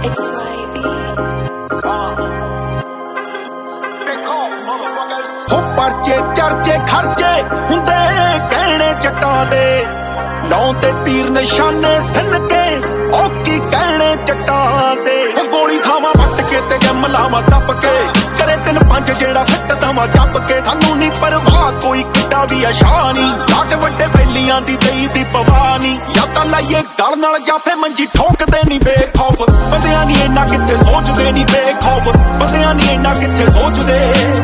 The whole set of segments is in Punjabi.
ਹੋ ਪਰਚੇ ਚਰਚੇ ਖਰਚੇ ਹੁੰਦੇ ਕਹਿਣੇ ਜੱਟਾਂ ਦੇ, ਲਾਉਂਦੇ ਤੀਰ ਨਿਸ਼ਾਨੇ ਸਿੰਨ ਕੇ ਉਹ ਕੀ ਕਹਿਣੇ ਜੱਟਾਂ ਦੇ। ਗੋਲੀ ਖਾਵਾਂ ਵੱਟ ਕੇ ਤੇ ਜੰਮ ਲਾਵਾਂ ਦੱਬ ਕੇ, ਕਰੇ 3-5 ਜਿਹੜਾ ਸੱਟ ਦਵਾਂ ਜੱਬ ਕੇ। ਸਾਨੂੰ ਨੀ ਪਰਵਾਹ ਕੋਈ ਕਿੱਡਾ ਵੀ ਅਸ਼ਾ ਨੀ, ਲਾਟ ਵੱਡੇ ਬੇਲੀਆਂ ਦੀ ਦੇਈ ਦੀ ਪਵਾ ਨੀ। ਜਾਂ ਤਾਂ ਲਾਈਏ ਗਲ ਨਾਲ ਜਾਂ ਫੇ ਮੰਜੀ ਠੋਕਦੇ ਨੀ ਬੇਖੌਫ, ਬੰਦਿਆਂ ਨੀ ਇੰਨਾ ਕਿੱਥੇ ਸੋਚਦੇ ਨੀ ਬੇਖੌਫ, ਬੰਦਿਆਂ ਨੀ ਇੰਨਾ ਕਿੱਥੇ ਸੋਚਦੇ।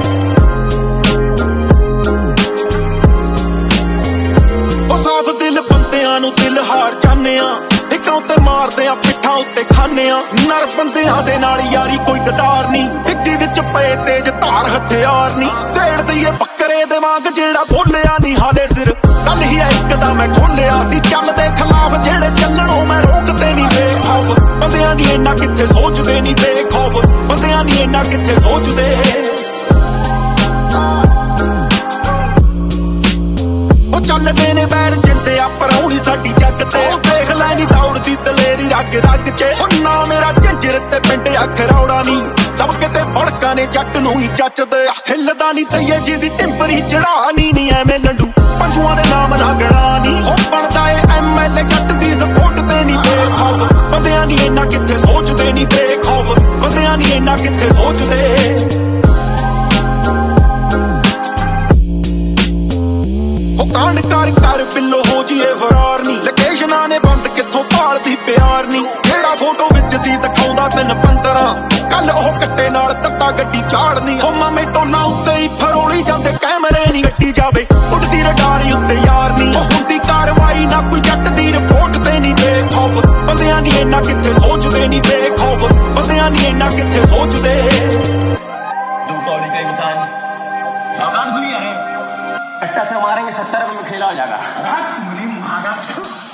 ਸਾਫ ਦਿਲ ਬੰਦਿਆਂ ਨੂੰ ਦਿਲ ਹਾਰ ਜਾਂਦੇ ਆ, ਇੱਕਾਂ ਉੱਤੇ ਮਾਰਦੇ ਆ ਪਿੱਠਾਂ ਉੱਤੇ ਖਾਂਦੇ ਆ। ਨਰ ਬੰਦਿਆਂ ਦੇ ਨਾਲ ਯਾਰੀ ਕੋਈ ਗਦਾਰ ਨੀ, ਡਿੱਗੀ ਵਿੱਚ ਪਏ ਤੇਜ ਧਾਰ ਹਥਿਆਰ ਨੀ। ਢੇੜ ਦਈਏ ਬੱਕਰੇ ਦੇ ਵਾਂਗ ਜਿਹੜਾ ਬੋਲਿਆ ਨੀ ਹਾਲੇ ਸਿਰ, ਕੱਲ ਹੀ ਇੱਕ ਦਾ ਮੈਂ ਖੋਲਿਆ ਸੀ। ਚੱਲਦੇ ਖਿਲਾਫ ਜਿਹੜੇ ਚੱਲਣੋਂ ਮੈਂ ਰੋਕਦੇ ਨੀ ਬੇਖੌਫ, ਬੰਦਿਆਂ ਨੀ ਇੰਨਾ ਕਿੱਥੇ ਸੋਚਦੇ ਨੀ ਬੇਖੌਫ, ਬੰਦਿਆਂ ਨੀ ਇੰਨਾ ਕਿੱਥੇ ਸੋਚਦੇ। ਚੱਲਦੇ ਨੇ ਬੈਰ ਜਿੰਦੇ ਆ ਪਰਾਉਣੀ ਸਾਡੀ ਜੱਗ ਤੇ, ਦੇਖ ਲੈ ਨੀ ਦੌੜਦੀ ਦਲੇਰੀ ਰਗ ਰਗ ਚ। ਨਾ ਮੇਰਾ ਝੰਜਰ ਤੇ ਪਿੰਡ ਅਖਰੌੜਾ ਨੀ, ਸਭ ਕਿਤੇ ਬੜਕਾਂ ਨੇ ਜੱਟ ਨੂੰ ਹੀ ਜੱਚਦੇ। ਹਿੱਲਦਾ ਨੀ ਤਈਏ ਜਿਹਦੀ ਟਿੰਪਰੀ ਚੜਾ ਨੀ ਐਵੇਂ ਲੰਡੂ ਪੰਜੂਆਂ ਦੇ ਨਾਮ ਨਾ ਗਣਾ ਨੀ। ਉਹ ਬਣਦਾ ਏ MLA ਜੱਟ ਦੀ ਸਪੋਰਟ ਤੇ ਨੀ ਬੇਖੌਫ, ਬੰਦਿਆਂ ਨੀ ਇੰਨਾ ਕਿੱਥੇ ਸੋਚਦੇ ਨੀ ਬੇਖੌਫ, ਬੰਦਿਆਂ ਨੀ ਇੰਨਾ ਕਿੱਥੇ ਸੋਚਦੇ। ਕਾਂਡ ਕਰ ਬਿੱਲੋ ਹੋ ਜੀਏ ਫਰਾਰ ਨੀ, ਲੋਕੇਸ਼ਨਾਂ ਨੇ ਬੰਦ ਕਿੱਥੋਂ ਭਾਲਦੀ ਪਿਆਰ ਨੀ। ਜਿਹੜਾ ਫੋਟੋ ਵਿੱਚ ਸੀ ਦਿਖਾਉਂਦਾ 3-15, ਕੱਲ ਉਹ ਕੱਟੇ ਨਾਲ ਤੱਤਾ ਗੱਡੀ ਚਾੜਨੀ। ਹੋ ਮਾਮੇ ਟੋਲਾਂ ਉੱਤੇ ਹੀ ਫਰੋਲੀ ਜਾਂਦੇ ਕੈਮਰੇ ਨੀ, ਗੱਡੀ ਜਾਵੇ ਉੱਡਦੀ ਰਡਾਰੀ ਉੱਤੇ ਯਾਰ ਨੀ। ਉਹ ਹੁੰਦੀ ਕਾਰਵਾਈ ਨਾ ਕੋਈ ਜੱਟ ਦੀ ਰਿਪੋਰਟ ਤੇ ਨੀ ਬੇਖੌਫ, ਬੰਦਿਆਂ ਨੀ ਇੰਨਾ ਕਿੱਥੇ ਸੋਚਦੇ ਨੀ ਬੇਖੌਫ, ਬੰਦਿਆਂ ਨੀ ਇੰਨਾ ਕਿੱਥੇ ਸੋਚਦੇ। कट्टा से मारेंगे 70 में खेला हो जाएगा।